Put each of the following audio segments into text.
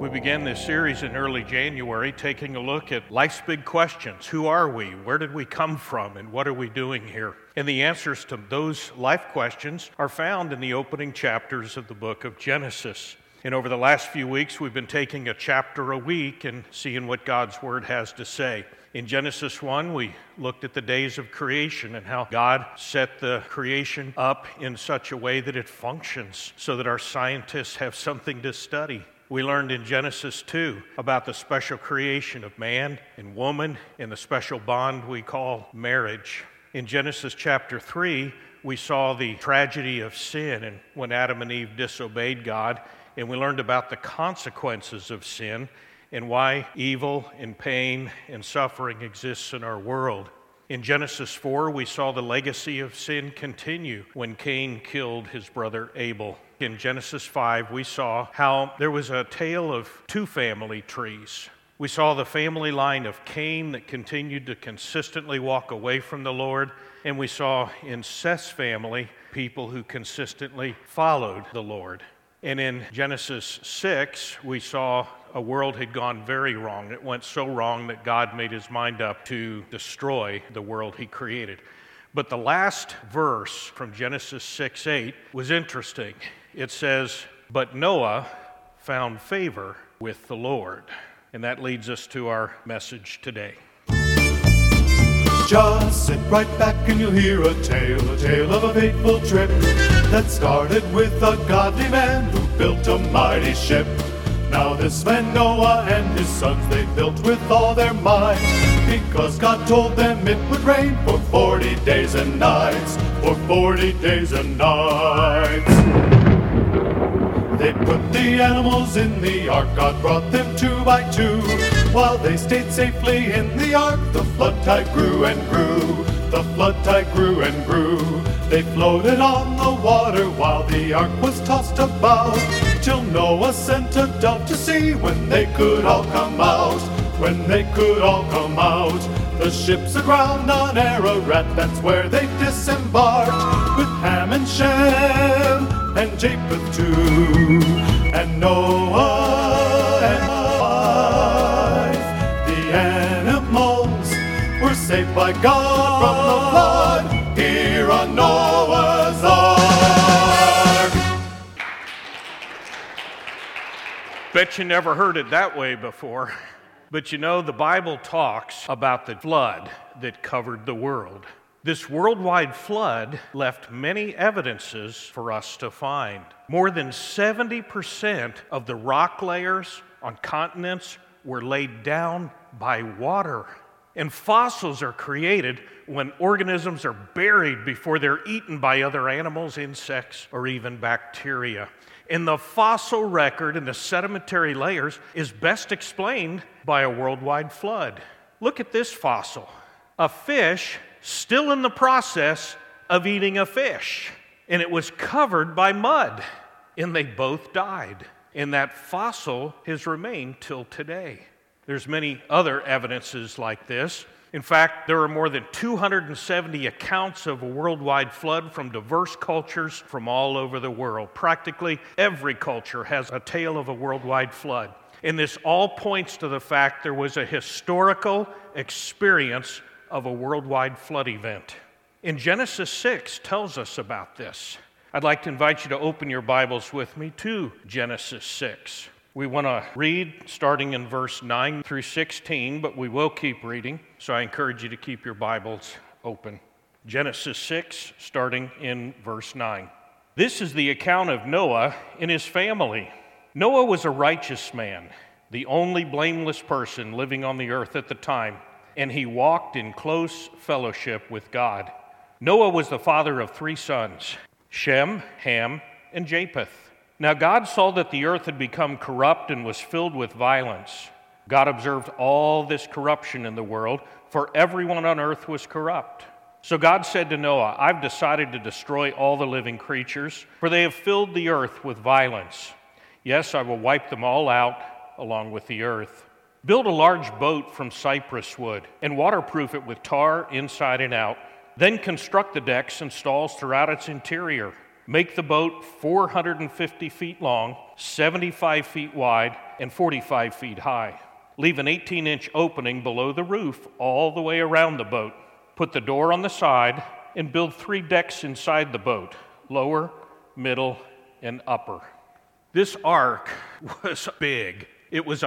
We began this series in early January, taking a look at life's big questions. Who are we? Where did we come from? And what are we doing here? And the answers to those life questions are found in the opening chapters of the book of Genesis. And over the last few weeks, we've been taking a chapter a week and seeing what God's Word has to say. In Genesis 1, we looked at the days of creation and how God set the creation up in such a way that it functions so that our scientists have something to study. We learned in Genesis 2 about the special creation of man and woman and the special bond we call marriage. In Genesis chapter 3, we saw the tragedy of sin and when Adam and Eve disobeyed God, and we learned about the consequences of sin and why evil and pain and suffering exists in our world. In Genesis 4, we saw the legacy of sin continue when Cain killed his brother Abel. In Genesis 5, we saw how there was a tale of two family trees. We saw the family line of Cain that continued to consistently walk away from the Lord, and we saw in Seth's family people who consistently followed the Lord. And in Genesis 6, we saw a world had gone very wrong. It went so wrong that God made his mind up to destroy the world he created. But the last verse from Genesis 6:8 was interesting. It says, "But Noah found favor with the Lord." And that leads us to our message today. Just sit right back and you'll hear a tale of a fateful trip that started with a godly man who built a mighty ship. Now this man Noah and his sons, they built with all their might, because God told them it would rain for 40 days and nights, for 40 days and nights. They put the animals in the ark, God brought them 2 by 2. While they stayed safely in the ark, the flood tide grew and grew. The flood tide grew and grew. They floated on the water while the ark was tossed about, till Noah sent a dove to see when they could all come out. When they could all come out. The ship's aground on Ararat, that's where they disembarked, with Ham and Shem and Japheth too, and Noah and his wife. The animals were saved by God from the flood here on Noah's Ark. Bet you never heard it that way before. But you know, the Bible talks about the flood that covered the world. This worldwide flood left many evidences for us to find. More than 70% of the rock layers on continents were laid down by water. And fossils are created when organisms are buried before they're eaten by other animals, insects, or even bacteria. And the fossil record in the sedimentary layers is best explained by a worldwide flood. Look at this fossil. A fish still in the process of eating a fish. And it was covered by mud. And they both died. And that fossil has remained till today. There's many other evidences like this. In fact, there are more than 270 accounts of a worldwide flood from diverse cultures from all over the world. Practically every culture has a tale of a worldwide flood. And this all points to the fact there was a historical experience of a worldwide flood event. In Genesis 6 tells us about this. I'd like to invite you to open your Bibles with me to Genesis 6. We want to read starting in verse 9 through 16, but we will keep reading, so I encourage you to keep your Bibles open. Genesis 6, starting in verse 9. This is the account of Noah and his family. Noah was a righteous man, the only blameless person living on the earth at the time, and he walked in close fellowship with God. Noah was the father of 3 sons, Shem, Ham, and Japheth. Now God saw that the earth had become corrupt and was filled with violence. God observed all this corruption in the world, for everyone on earth was corrupt. So God said to Noah, I've decided to destroy all the living creatures, for they have filled the earth with violence. Yes, I will wipe them all out along with the earth. Build a large boat from cypress wood and waterproof it with tar inside and out. Then construct the decks and stalls throughout its interior. Make the boat 450 feet long, 75 feet wide, and 45 feet high. Leave an 18-inch opening below the roof all the way around the boat. Put the door on the side and build 3 decks inside the boat, lower, middle, and upper. This ark was big. It was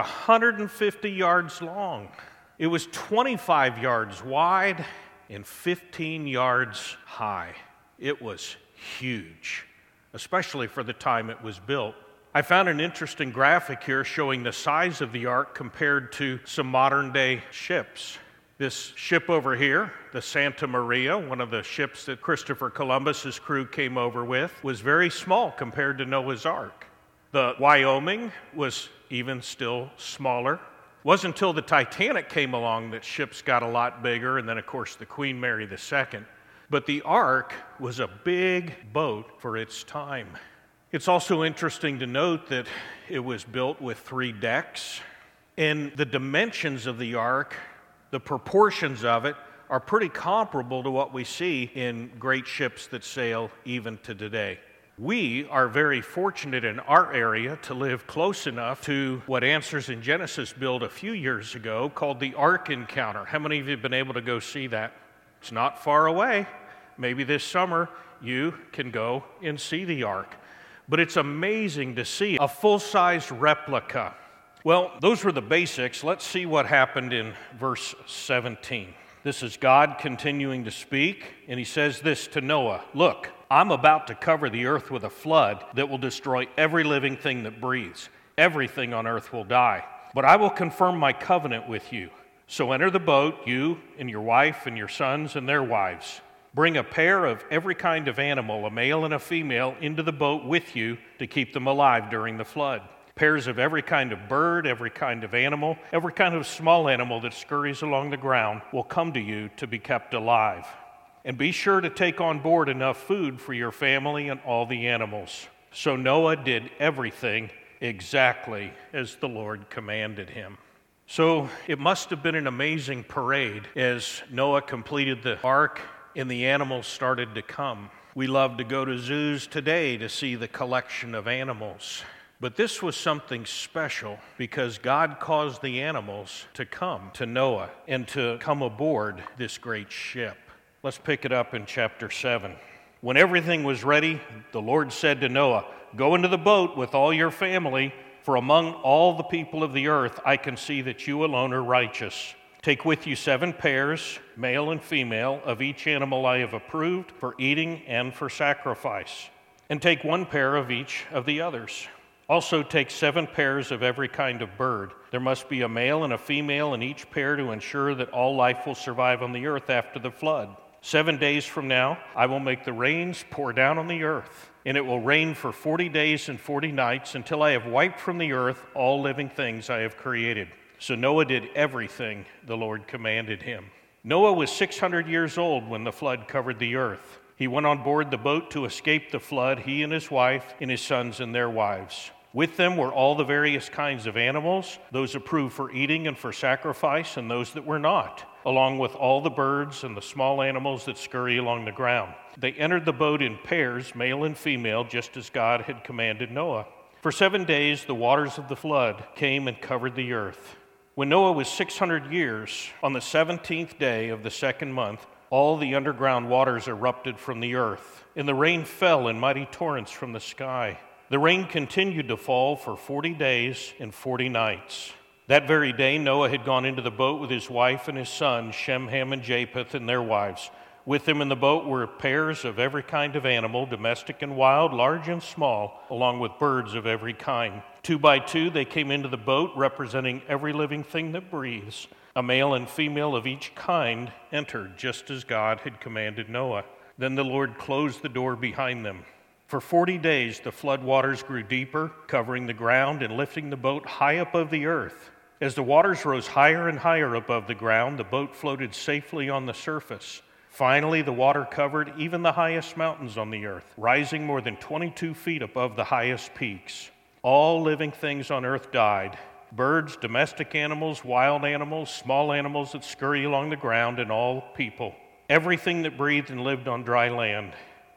150 yards long. It was 25 yards wide and 15 yards high. It was huge, especially for the time it was built. I found an interesting graphic here showing the size of the ark compared to some modern-day ships. This ship over here, the Santa Maria, one of the ships that Christopher Columbus's crew came over with, was very small compared to Noah's Ark. The Wyoming was even still smaller. It wasn't until the Titanic came along that ships got a lot bigger, and then, of course, the Queen Mary II. But the Ark was a big boat for its time. It's also interesting to note that it was built with 3 decks, and the dimensions of the Ark, the proportions of it, are pretty comparable to what we see in great ships that sail even to today. We are very fortunate in our area to live close enough to what Answers in Genesis built a few years ago called the Ark Encounter. How many of you have been able to go see that? It's not far away. Maybe this summer you can go and see the Ark. But it's amazing to see a full-size replica. Well, those were the basics. Let's see what happened in verse 17. This is God continuing to speak, and he says this to Noah: "Look, I'm about to cover the earth with a flood that will destroy every living thing that breathes. Everything on earth will die. But I will confirm my covenant with you. So enter the boat, you and your wife and your sons and their wives. Bring a pair of every kind of animal, a male and a female, into the boat with you to keep them alive during the flood. Pairs of every kind of bird, every kind of animal, every kind of small animal that scurries along the ground will come to you to be kept alive. And be sure to take on board enough food for your family and all the animals." So Noah did everything exactly as the Lord commanded him. So it must have been an amazing parade as Noah completed the ark and the animals started to come. We love to go to zoos today to see the collection of animals. But this was something special because God caused the animals to come to Noah and to come aboard this great ship. Let's pick it up in chapter 7. When everything was ready, the Lord said to Noah, "Go into the boat with all your family, for among all the people of the earth I can see that you alone are righteous. Take with you 7 pairs, male and female, of each animal I have approved for eating and for sacrifice. And take 1 pair of each of the others. Also take 7 pairs of every kind of bird. There must be a male and a female in each pair to ensure that all life will survive on the earth after the flood. 7 days from now, I will make the rains pour down on the earth, and it will rain for 40 days and 40 nights until I have wiped from the earth all living things I have created." So Noah did everything the Lord commanded him. Noah was 600 years old when the flood covered the earth. He went on board the boat to escape the flood, he and his wife and his sons and their wives. With them were all the various kinds of animals, those approved for eating and for sacrifice, and those that were not, along with all the birds and the small animals that scurry along the ground. They entered the boat in pairs, male and female, just as God had commanded Noah. For 7 days the waters of the flood came and covered the earth. When Noah was 600 years, on the 17th day of the 2nd month, all the underground waters erupted from the earth, and the rain fell in mighty torrents from the sky. The rain continued to fall for 40 days and 40 nights. That very day, Noah had gone into the boat with his wife and his sons, Shem, Ham, and Japheth, and their wives. With them in the boat were pairs of every kind of animal, domestic and wild, large and small, along with birds of every kind. 2 by 2, they came into the boat, representing every living thing that breathes. A male and female of each kind entered, just as God had commanded Noah. Then the Lord closed the door behind them. For 40 days, the flood waters grew deeper, covering the ground and lifting the boat high above the earth. As the waters rose higher and higher above the ground, the boat floated safely on the surface. Finally, the water covered even the highest mountains on the earth, rising more than 22 feet above the highest peaks. All living things on earth died: birds, domestic animals, wild animals, small animals that scurry along the ground, and all people. Everything that breathed and lived on dry land.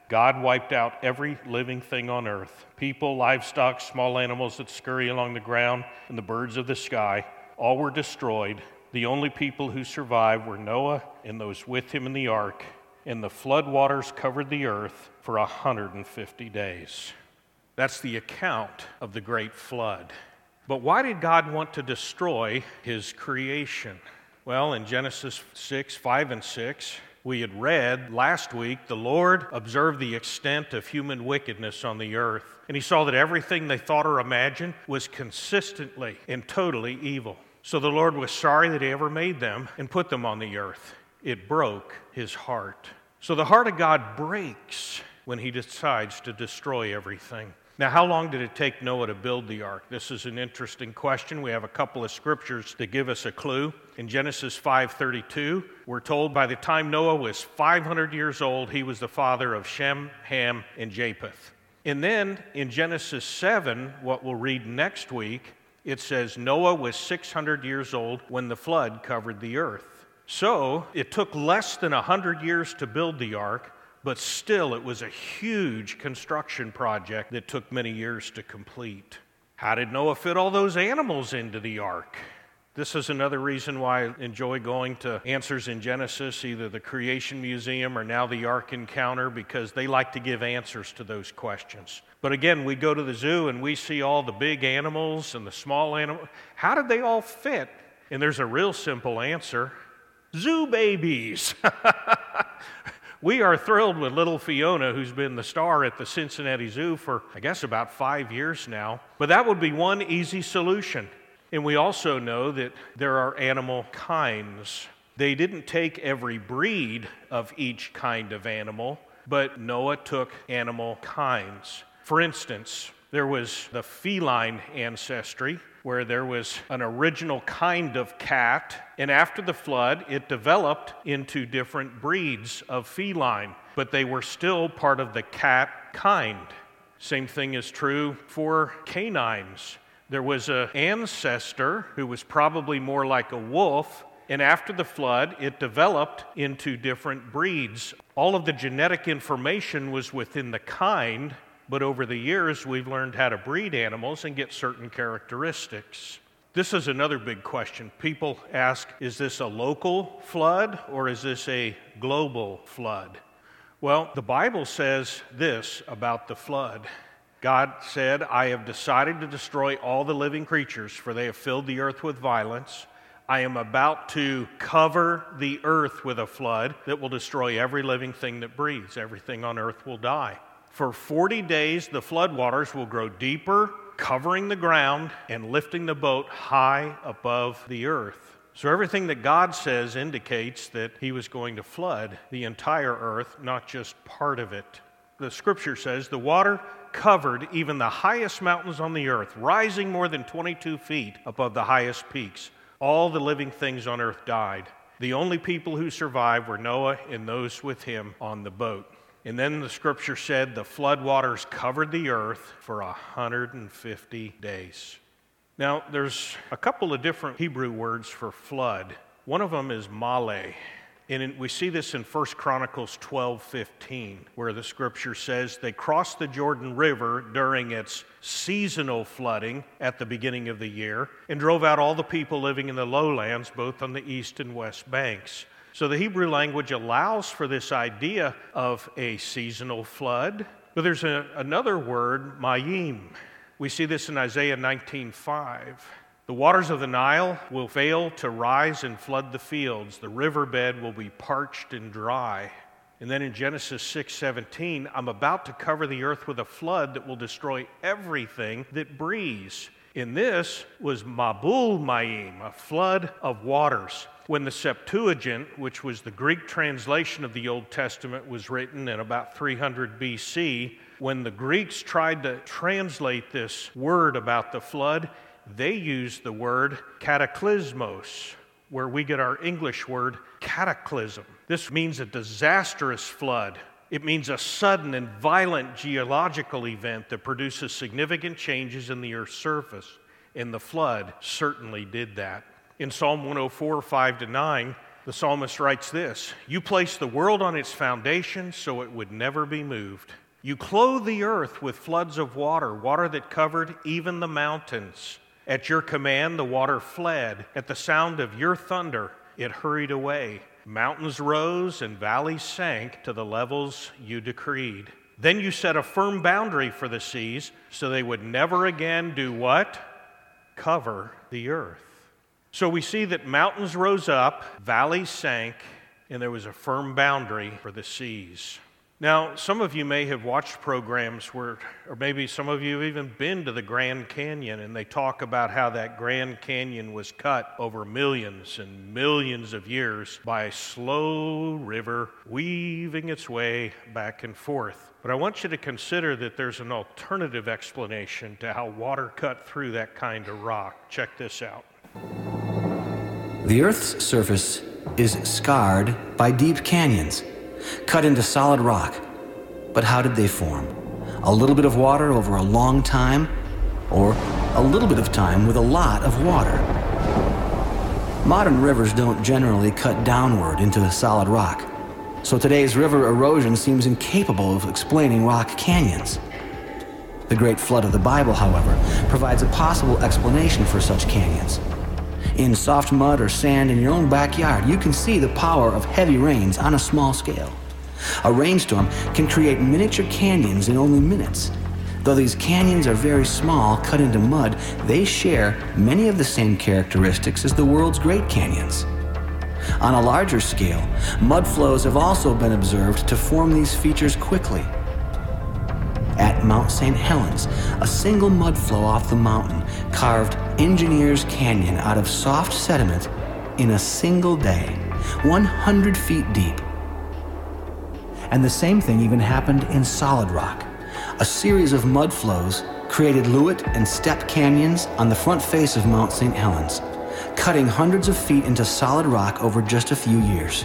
God wiped out every living thing on earth. People, livestock, small animals that scurry along the ground, and the birds of the sky. All were destroyed. The only people who survived were Noah and those with him in the ark. And the flood waters covered the earth for 150 days. That's the account of the great flood. But why did God want to destroy his creation? Well, in Genesis 6, 5 and 6, we had read last week, the Lord observed the extent of human wickedness on the earth, and he saw that everything they thought or imagined was consistently and totally evil. So the Lord was sorry that he ever made them and put them on the earth. It broke his heart. So the heart of God breaks when he decides to destroy everything. Now, how long did it take Noah to build the ark? This is an interesting question. We have a couple of scriptures that give us a clue. In Genesis 5:32, we're told by the time Noah was 500 years old, he was the father of Shem, Ham, and Japheth. And then in Genesis 7, what we'll read next week, it says Noah was 600 years old when the flood covered the earth. So it took less than 100 years to build the ark, but still it was a huge construction project that took many years to complete. How did Noah fit all those animals into the ark? This is another reason why I enjoy going to Answers in Genesis, either the Creation Museum or now the Ark Encounter, because they like to give answers to those questions. But again, we go to the zoo and we see all the big animals and the small animals. How did they all fit? And there's a real simple answer. Zoo babies. We are thrilled with little Fiona, who's been the star at the Cincinnati Zoo for, I guess, about 5 years now. But that would be one easy solution. And we also know that there are animal kinds. They didn't take every breed of each kind of animal, but Noah took animal kinds. For instance, there was the feline ancestry, where there was an original kind of cat, and after the flood, it developed into different breeds of feline, but they were still part of the cat kind. Same thing is true for canines. There was an ancestor who was probably more like a wolf, and after the flood, it developed into different breeds. All of the genetic information was within the kind, but over the years, we've learned how to breed animals and get certain characteristics. This is another big question. People ask, is this a local flood or is this a global flood? Well, the Bible says this about the flood. God said, I have decided to destroy all the living creatures, for they have filled the earth with violence. I am about to cover the earth with a flood that will destroy every living thing that breathes. Everything on earth will die. For 40 days, the floodwaters will grow deeper, covering the ground and lifting the boat high above the earth. So everything that God says indicates that he was going to flood the entire earth, not just part of it. The scripture says the water covered even the highest mountains on the earth, rising more than 22 feet above the highest peaks. All the living things on earth died. The only people who survived were Noah and those with him on the boat. And then the scripture said the floodwaters covered the earth for 150 days. Now, there's a couple of different Hebrew words for flood. One of them is male. And we see this in 1 Chronicles 12:15, where the scripture says they crossed the Jordan River during its seasonal flooding at the beginning of the year and drove out all the people living in the lowlands, both on the east and west banks. So the Hebrew language allows for this idea of a seasonal flood. But there's another word, mayim. We see this in Isaiah 19:5. The waters of the Nile will fail to rise and flood the fields. The riverbed will be parched and dry. And then in Genesis 6:17, I'm about to cover the earth with a flood that will destroy everything that breathes. And this was Mabul Mayim, a flood of waters. When the Septuagint, which was the Greek translation of the Old Testament, was written in about 300 BC, when the Greeks tried to translate this word about the flood, they used the word cataclysmos, where we get our English word cataclysm. This means a disastrous flood. It means a sudden and violent geological event that produces significant changes in the earth's surface. And the flood certainly did that. In Psalm 104, 5-9, The psalmist writes this: "You placed the world on its foundation so it would never be moved. You clothed the earth with floods of water, water that covered even the mountains. At your command, the water fled. At the sound of your thunder, it hurried away. Mountains rose and valleys sank to the levels you decreed. Then you set a firm boundary for the seas so they would never again do what? Cover the earth." So we see that mountains rose up, valleys sank, and there was a firm boundary for the seas. Now, some of you may have watched programs where, or maybe some of you have even been to the Grand Canyon, and they talk about how that Grand Canyon was cut over millions and millions of years by a slow river weaving its way back and forth. But I want you to consider that there's an alternative explanation to how water cut through that kind of rock. Check this out. The Earth's surface is scarred by deep canyons, cut into solid rock. But how did they form? A little bit of water over a long time, or a little bit of time with a lot of water? Modern rivers don't generally cut downward into the solid rock, so today's river erosion seems incapable of explaining rock canyons. The Great Flood of the Bible, however, provides a possible explanation for such canyons. In soft mud or sand in your own backyard, you can see the power of heavy rains on a small scale. A rainstorm can create miniature canyons in only minutes. Though these canyons are very small, cut into mud, they share many of the same characteristics as the world's Great Canyons. On a larger scale, mud flows have also been observed to form these features quickly. At Mount St. Helens, a single mud flow off the mountain carved Engineers Canyon out of soft sediment in a single day, 100 feet deep. And the same thing even happened in solid rock. A series of mud flows created Lewitt and Step canyons on the front face of Mount St. Helens, cutting hundreds of feet into solid rock over just a few years.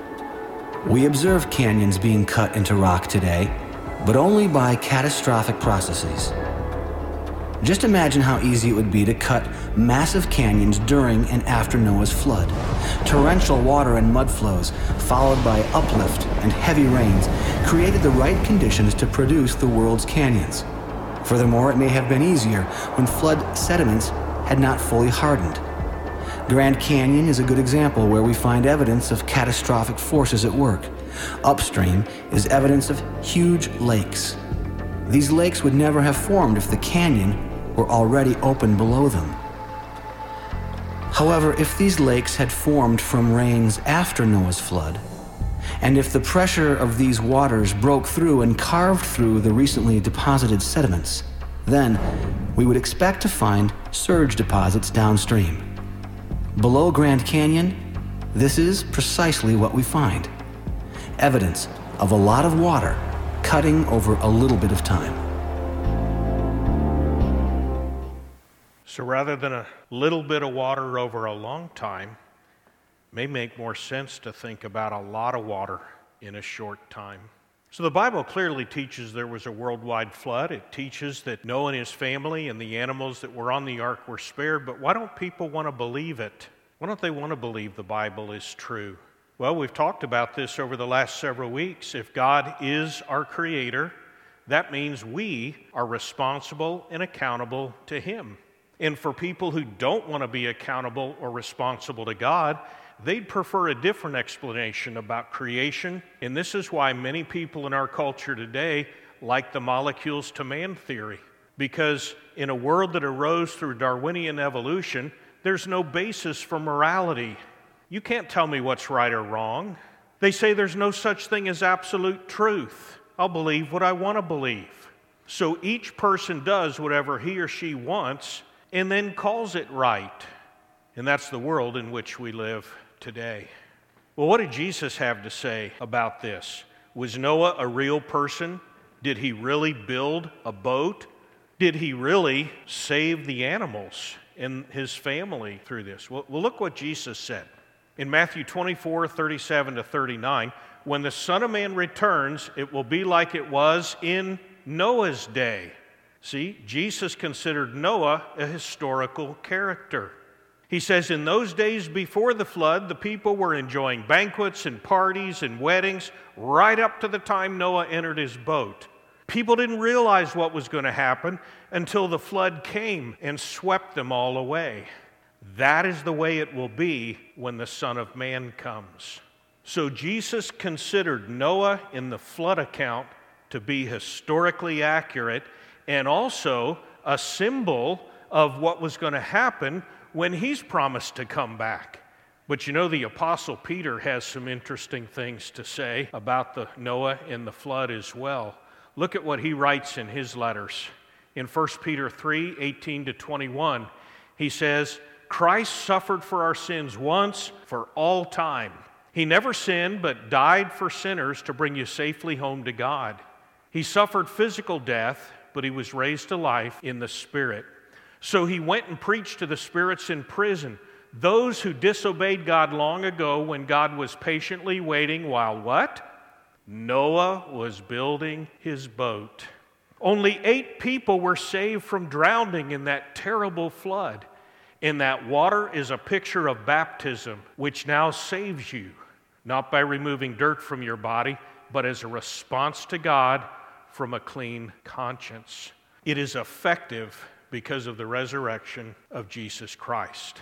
We observe canyons being cut into rock today, but only by catastrophic processes. Just imagine how easy it would be to cut massive canyons during and after Noah's flood. Torrential water and mud flows, followed by uplift and heavy rains, created the right conditions to produce the world's canyons. Furthermore, it may have been easier when flood sediments had not fully hardened. Grand Canyon is a good example where we find evidence of catastrophic forces at work. Upstream is evidence of huge lakes. These lakes would never have formed if the canyon were already open below them. However, if these lakes had formed from rains after Noah's flood, and if the pressure of these waters broke through and carved through the recently deposited sediments, then we would expect to find surge deposits downstream. Below Grand Canyon, this is precisely what we find. Evidence of a lot of water cutting over a little bit of time. So rather than a little bit of water over a long time, it may make more sense to think about a lot of water in a short time. So the Bible clearly teaches there was a worldwide flood. It teaches that Noah and his family and the animals that were on the ark were spared, but why don't people want to believe it? Why don't they want to believe the Bible is true? Well, we've talked about this over the last several weeks. If God is our creator, that means we are responsible and accountable to Him. And for people who don't want to be accountable or responsible to God, they'd prefer a different explanation about creation. And this is why many people in our culture today like the molecules to man theory. Because in a world that arose through Darwinian evolution, there's no basis for morality. You can't tell me what's right or wrong. They say there's no such thing as absolute truth. I'll believe what I want to believe. So each person does whatever he or she wants and then calls it right. And that's the world in which we live today. Well, what did Jesus have to say about this? Was Noah a real person? Did he really build a boat? Did he really save the animals and his family through this? Well, look what Jesus said. In Matthew 24:37-39, when the Son of Man returns, it will be like it was in Noah's day. See, Jesus considered Noah a historical character. He says, in those days before the flood, the people were enjoying banquets and parties and weddings right up to the time Noah entered his boat. People didn't realize what was going to happen until the flood came and swept them all away. That is the way it will be when the Son of Man comes. So Jesus considered Noah in the flood account to be historically accurate and also a symbol of what was going to happen when he's promised to come back. But you know, the Apostle Peter has some interesting things to say about the Noah and the flood as well. Look at what he writes in his letters. In 1 Peter 3:18-21, he says, Christ suffered for our sins once for all time. He never sinned, but died for sinners to bring you safely home to God. He suffered physical death, but he was raised to life in the Spirit. So he went and preached to the spirits in prison, those who disobeyed God long ago when God was patiently waiting while what? Noah was building his boat. Only 8 people were saved from drowning in that terrible flood. And that water is a picture of baptism, which now saves you, not by removing dirt from your body, but as a response to God from a clean conscience. It is effective because of the resurrection of Jesus Christ.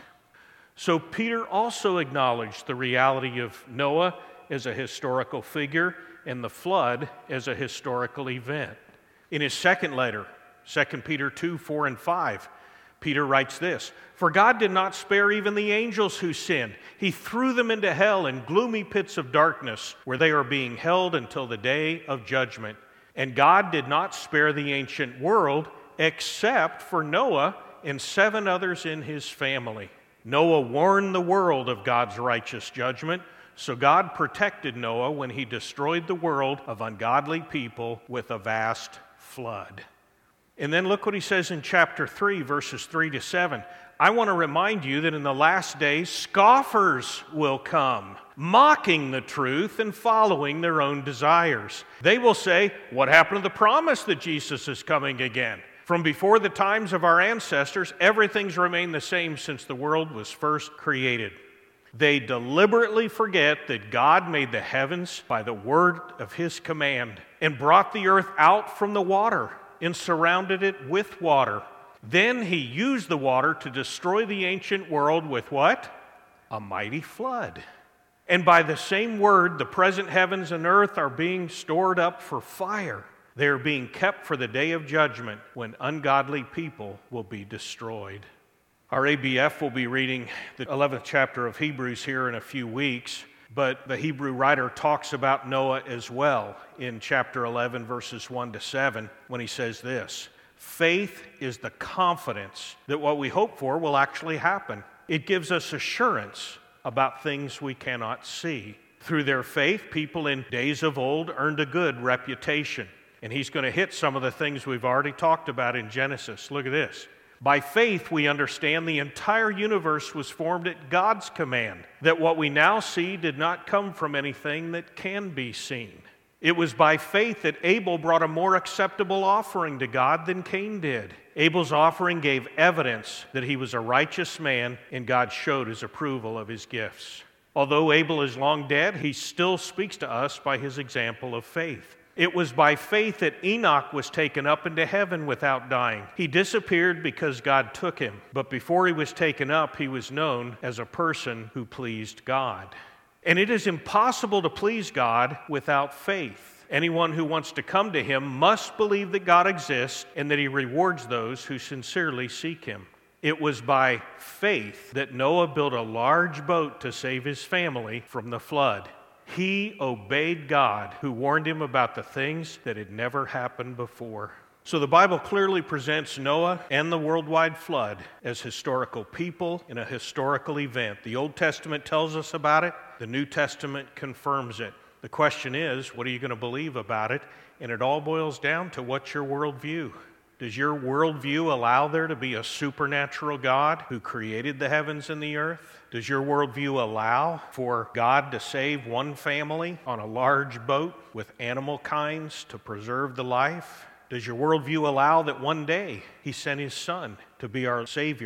So Peter also acknowledged the reality of Noah as a historical figure and the flood as a historical event. In his second letter, 2 Peter 2:4 and 5, Peter writes this, For God did not spare even the angels who sinned. He threw them into hell in gloomy pits of darkness, where they are being held until the day of judgment. And God did not spare the ancient world, except for Noah and 7 others in his family. Noah warned the world of God's righteous judgment, so God protected Noah when he destroyed the world of ungodly people with a vast flood. And then look what he says in chapter 3, verses 3-7. I want to remind you that in the last days, scoffers will come, mocking the truth and following their own desires. They will say, what happened to the promise that Jesus is coming again? From before the times of our ancestors, everything's remained the same since the world was first created. They deliberately forget that God made the heavens by the word of his command and brought the earth out from the water and surrounded it with water. Then he used the water to destroy the ancient world with what? A mighty flood. And by the same word, the present heavens and earth are being stored up for fire. They are being kept for the day of judgment when ungodly people will be destroyed. Our ABF will be reading the 11th chapter of Hebrews here in a few weeks, but the Hebrew writer talks about Noah as well in chapter 11, verses 1-7, when he says this, Faith is the confidence that what we hope for will actually happen. It gives us assurance about things we cannot see. Through their faith, people in days of old earned a good reputation. And he's going to hit some of the things we've already talked about in Genesis. Look at this. By faith, we understand the entire universe was formed at God's command, that what we now see did not come from anything that can be seen. It was by faith that Abel brought a more acceptable offering to God than Cain did. Abel's offering gave evidence that he was a righteous man, and God showed his approval of his gifts. Although Abel is long dead, he still speaks to us by his example of faith. It was by faith that Enoch was taken up into heaven without dying. He disappeared because God took him, but before he was taken up, he was known as a person who pleased God. And it is impossible to please God without faith. Anyone who wants to come to him must believe that God exists and that he rewards those who sincerely seek him. It was by faith that Noah built a large boat to save his family from the flood. He obeyed God, who warned him about the things that had never happened before. So the Bible clearly presents Noah and the worldwide flood as historical people in a historical event. The Old Testament tells us about it. The New Testament confirms it. The question is, what are you going to believe about it? And it all boils down to what's your worldview. Does your worldview allow there to be a supernatural God who created the heavens and the earth? Does your worldview allow for God to save one family on a large boat with animal kinds to preserve the life? Does your worldview allow that one day he sent his son to be our Savior,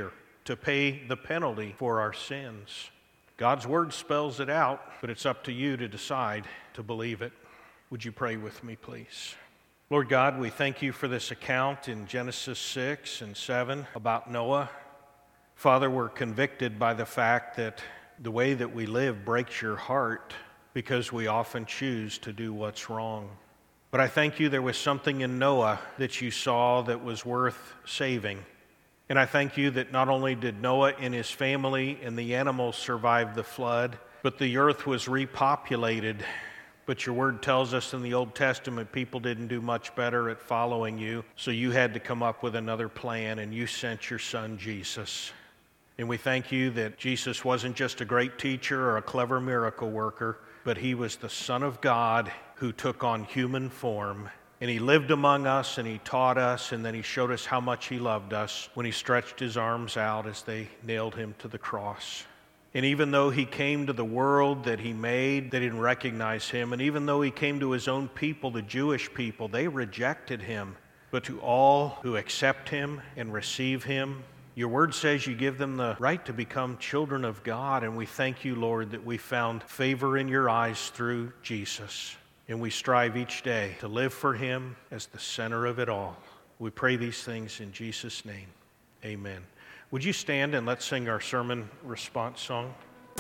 to pay the penalty for our sins. God's word spells it out, but it's up to you to decide to believe it. Would you pray with me, please? Lord God, we thank you for this account in Genesis 6 and 7 about Noah. Father, we're convicted by the fact that the way that we live breaks your heart because we often choose to do what's wrong. But I thank you there was something in Noah that you saw that was worth saving. And I thank you that not only did Noah and his family and the animals survive the flood, but the earth was repopulated. But your word tells us in the Old Testament people didn't do much better at following you, so you had to come up with another plan, and you sent your son Jesus. And we thank you that Jesus wasn't just a great teacher or a clever miracle worker, but he was the Son of God who took on human form. And he lived among us, and he taught us, and then he showed us how much he loved us when he stretched his arms out as they nailed him to the cross. And even though he came to the world that he made, they didn't recognize him. And even though he came to his own people, the Jewish people, they rejected him. But to all who accept him and receive him, your word says you give them the right to become children of God. And we thank you, Lord, that we found favor in your eyes through Jesus. And we strive each day to live for him as the center of it all. We pray these things in Jesus' name. Amen. Would you stand and let's sing our sermon response song?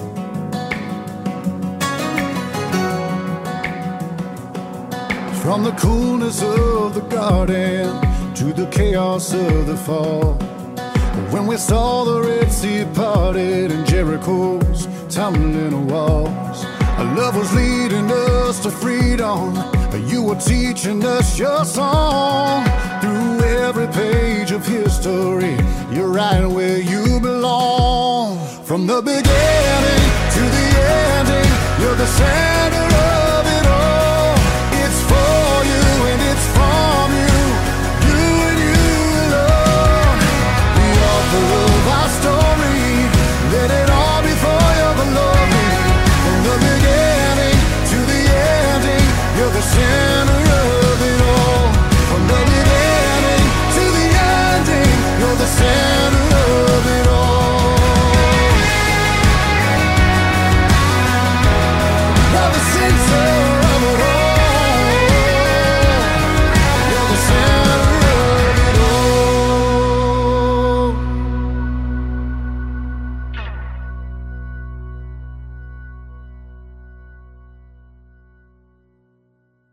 From the coolness of the garden to the chaos of the fall, when we saw the Red Sea parted and Jericho's tumbling walls, our love was leading us to freedom. You were teaching us your song. Through every page of history, you're right where you belong. From the beginning to the ending, you're the center of